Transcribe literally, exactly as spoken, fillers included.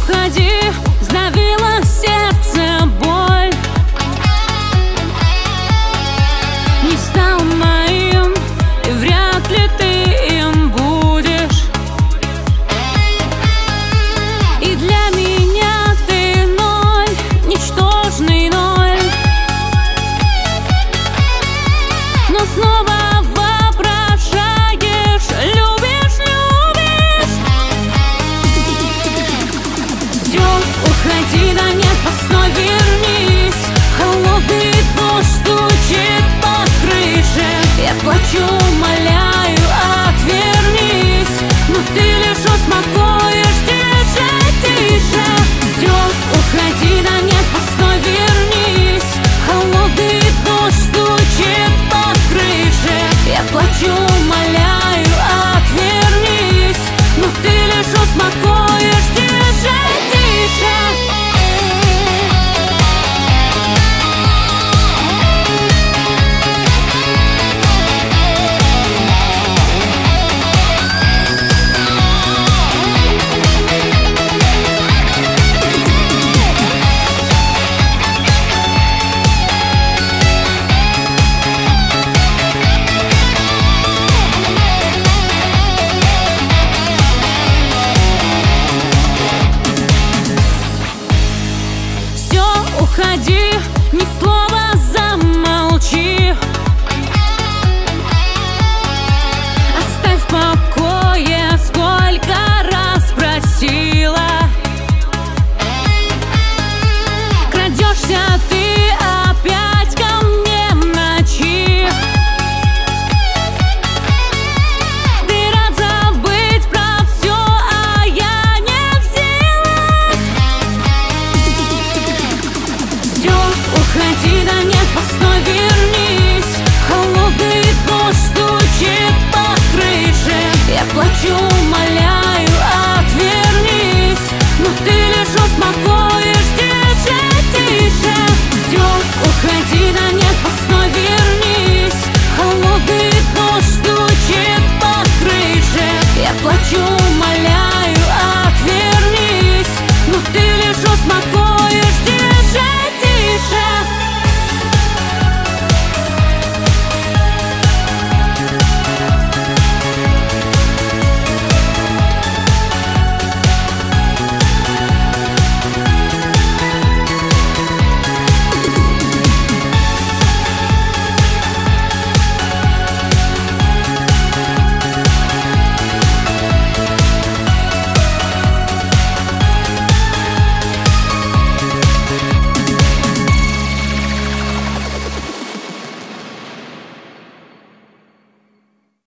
уходи, сдавило сердце боль. Не стал моим, и вряд ли ты им будешь. И для меня ты ноль, ничтожный ноль. Но снова воображаешь, любишь, любишь. Все, уходи, да нет, постой, вернись. Холодный дождь стучит по крыше. Я плачу, умоляю, отвернись. Но ты лишь успокоишь, тише, тише. Все, уходи, да нет, постой, вернись. Холодный дождь стучит по крыше. Я плачу, умоляю, отвернись. Но ты лишь успокоишь, тише, тише. Уходи, ни слова замолчи. Оставь в покое, сколько раз просила. Крадешься ты опять ко мне в ночи. Ты рад забыть про все, а я не в силах. Все, уходи, да нет, постой, вернись. Холодный дождь стучит по крыше. Я плачу, умоляю, отвернись. Но ты лишь успокоишь, тише, тише. Все, уходи, да нет, постой, вернись. Холодный дождь стучит по крыше. Я плачу, умоляю,